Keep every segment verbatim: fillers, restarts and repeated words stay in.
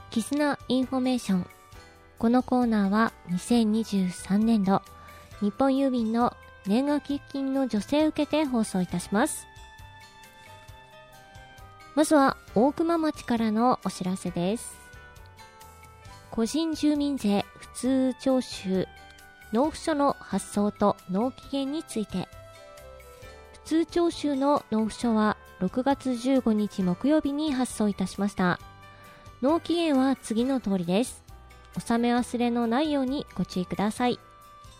キスナインフォメーション。このコーナーはにせんにじゅうさんねんど日本郵便の年賀寄付金の助成を受けて放送いたします。まずは大熊町からのお知らせです。個人住民税普通徴収納付書の発送と納期限について。普通徴収の納付書はろくがつじゅうごにち木曜日に発送いたしました。納期限は次の通りです。納め忘れのないようにご注意ください。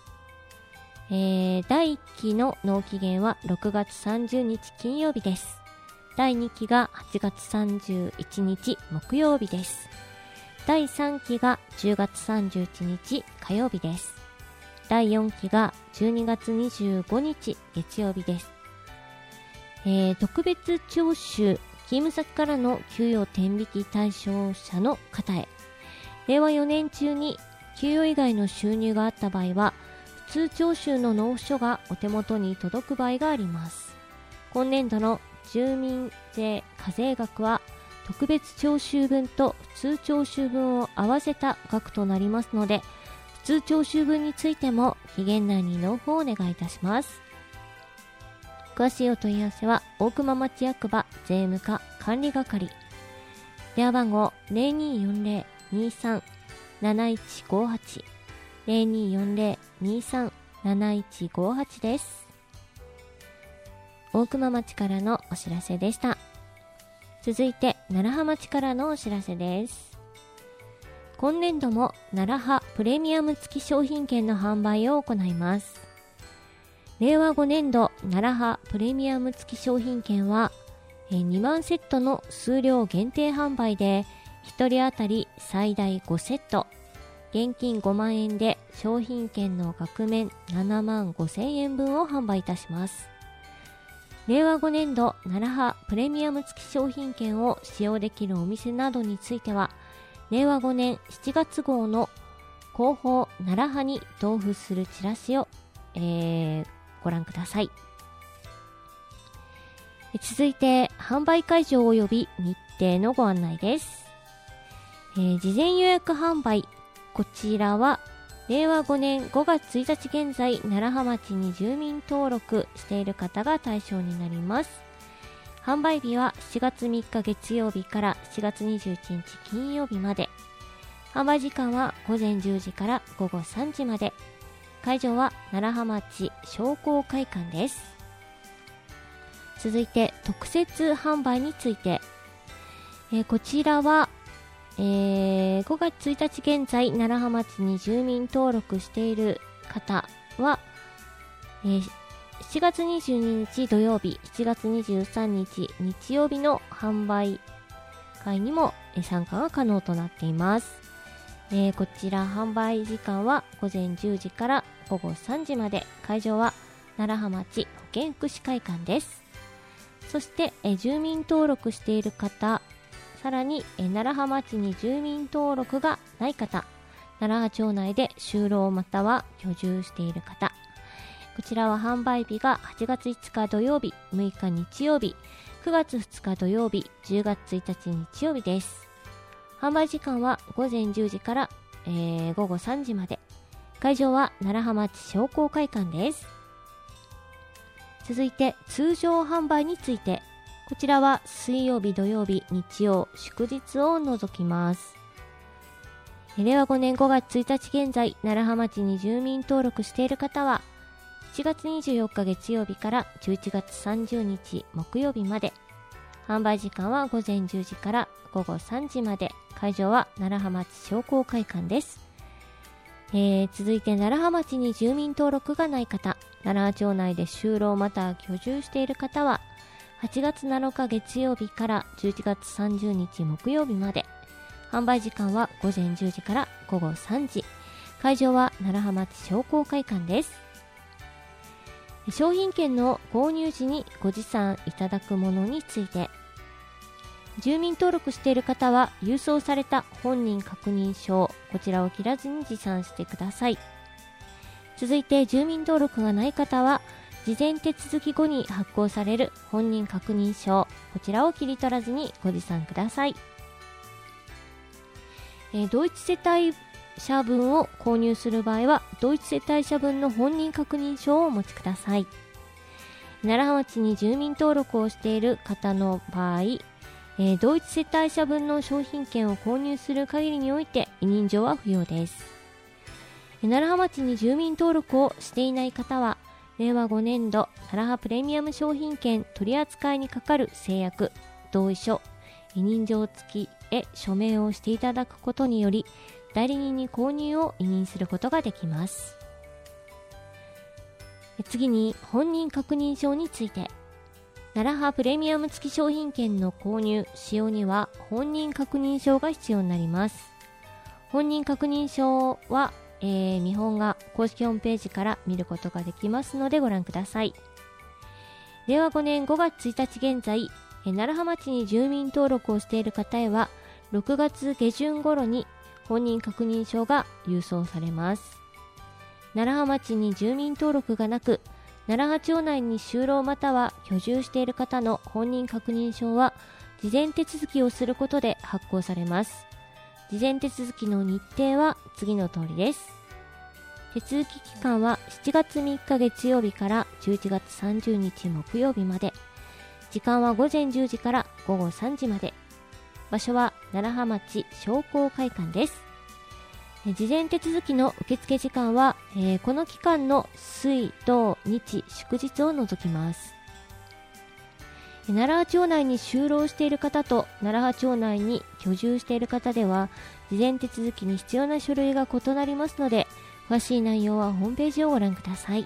えー、だいいっきの納期限はろくがつさんじゅうにち金曜日です。だいにきがはちがつさんじゅういちにち木曜日です。だいさんきがじゅうがつさんじゅういちにち火曜日です。だいよんきがじゅうにがつにじゅうごにち月曜日です。えー、特別徴収勤務先からの給与天引き対象者の方へ。れいわよねん中に給与以外の収入があった場合は普通徴収の納付書がお手元に届く場合があります。今年度の住民税課税額は特別徴収分と普通徴収分を合わせた額となりますので、普通徴収分についても期限内に納付をお願いいたします。詳しいお問い合わせは大熊町役場税務課管理係、電話番号 ゼロにーよんゼロ にーさん なないちごはち ゼロにーよんゼロ にーさん なないちごはちです。大熊町からのお知らせでした。続いて楢葉町からのお知らせです。今年度も楢葉プレミアム付き商品券の販売を行います。れいわごねんど楢葉プレミアム付き商品券はにまんセットの数量限定販売で、ひとり当たり最大ごセット、現金ごまんえんで商品券の額面ななまんごせんえんぶんを販売いたします。れいわごねんど楢葉プレミアム付き商品券を使用できるお店などについては、れいわごねんしちがつごうの広報楢葉に同封するチラシを、えー、ご覧ください。続いて販売会場及び日程のご案内です。えー、事前予約販売、こちらはれいわごねんごがつついたち現在楢葉町に住民登録している方が対象になります。販売日はしがつみっか月曜日からしがつにじゅういちにち金曜日まで。販売時間はごぜんじゅうじからごごさんじまで。会場は楢葉町商工会館です。続いて特設販売について、えー、こちらは、えー、ごがつついたち現在楢葉町に住民登録している方は、えー、しちがつにじゅうににち土曜日、しちがつにじゅうさんにち日曜日の販売会にも参加が可能となっています。えー、こちら販売時間はごぜんじゅうじからごごさんじまで。会場は楢葉町保健福祉会館です。そして、え住民登録している方、さらにえ楢葉町に住民登録がない方、楢葉町内で就労または居住している方、こちらは販売日がはちがついつか土曜日、むいか日曜日、くがつふつか土曜日、じゅうがつついたち日曜日です。販売時間はごぜんじゅうじから、えー、ごごさんじまで。会場は楢葉町商工会館です。続いて通常販売について、こちらは水曜日、土曜日、日曜、祝日を除きます。れいわごねんごがつついたち現在楢葉町に住民登録している方はしちがつにじゅうよっか月曜日からじゅういちがつさんじゅうにち木曜日まで。販売時間はごぜんじゅうじからごごさんじまで。会場は楢葉町商工会館です。えー、続いて楢葉町に住民登録がない方、楢葉町内で就労または居住している方ははちがつなのか月曜日からじゅういちがつさんじゅうにち木曜日まで。販売時間はごぜんじゅうじからごごさんじ。会場は楢葉町商工会館です。商品券の購入時にご持参いただくものについて、住民登録している方は郵送された本人確認書、こちらを切らずに持参してください。続いて住民登録がない方は事前手続き後に発行される本人確認書、こちらを切り取らずにご持参ください。 えー、同一世帯者分を購入する場合は同一世帯者分の本人確認書をお持ちください。楢葉町に住民登録をしている方の場合、えー、同一世帯者分の商品券を購入する限りにおいて委任状は不要です。楢葉町に住民登録をしていない方はれいわごねんど楢葉プレミアム商品券取扱いにかかる誓約、同意書、委任状付きへ署名をしていただくことにより代理人に購入を委任することができます。次に本人確認証について、楢葉プレミアム付き商品券の購入・使用には本人確認証が必要になります。本人確認証は、えー、見本が公式ホームページから見ることができますのでご覧ください。れいわごねんごがつついたち現在、楢葉町に住民登録をしている方へはろくがつげじゅん頃に本人確認証が郵送されます。楢葉町に住民登録がなく、楢葉町内に就労または居住している方の本人確認証は事前手続きをすることで発行されます。事前手続きの日程は次の通りです。手続き期間はしちがつみっか月曜日からじゅういちがつさんじゅうにち木曜日まで。時間はごぜんじゅうじからごごさんじまで。場所は楢葉町商工会館です。事前手続きの受付時間は、えー、この期間の水、土、日、祝日を除きます。楢葉町内に就労している方と楢葉町内に居住している方では事前手続きに必要な書類が異なりますので、詳しい内容はホームページをご覧ください。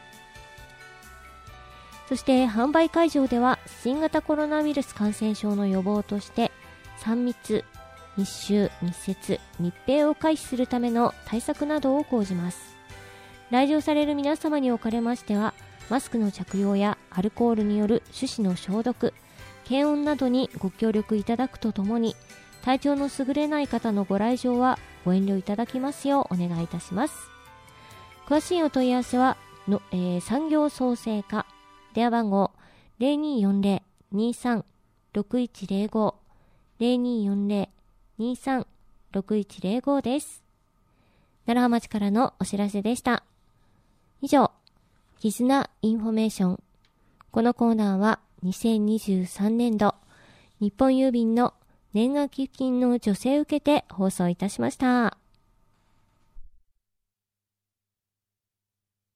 そして販売会場では新型コロナウイルス感染症の予防としてさん密、密集、密接、密閉を回避するための対策などを講じます。来場される皆様におかれましては、マスクの着用やアルコールによる手指の消毒、検温などにご協力いただくとともに、体調の優れない方のご来場はご遠慮いただきますようお願いいたします。詳しいお問い合わせはの、えー、産業創生課、電話番号 ゼロにーよんゼロ にーさん ろくいちゼロご ゼロにーよんゼロ にーさん ろくいちゼロご です。楢葉町からのお知らせでした。以上、絆インフォメーション。このコーナーはにせんにじゅうさんねんど日本郵便の年賀寄付金の助成を受けて放送いたしました。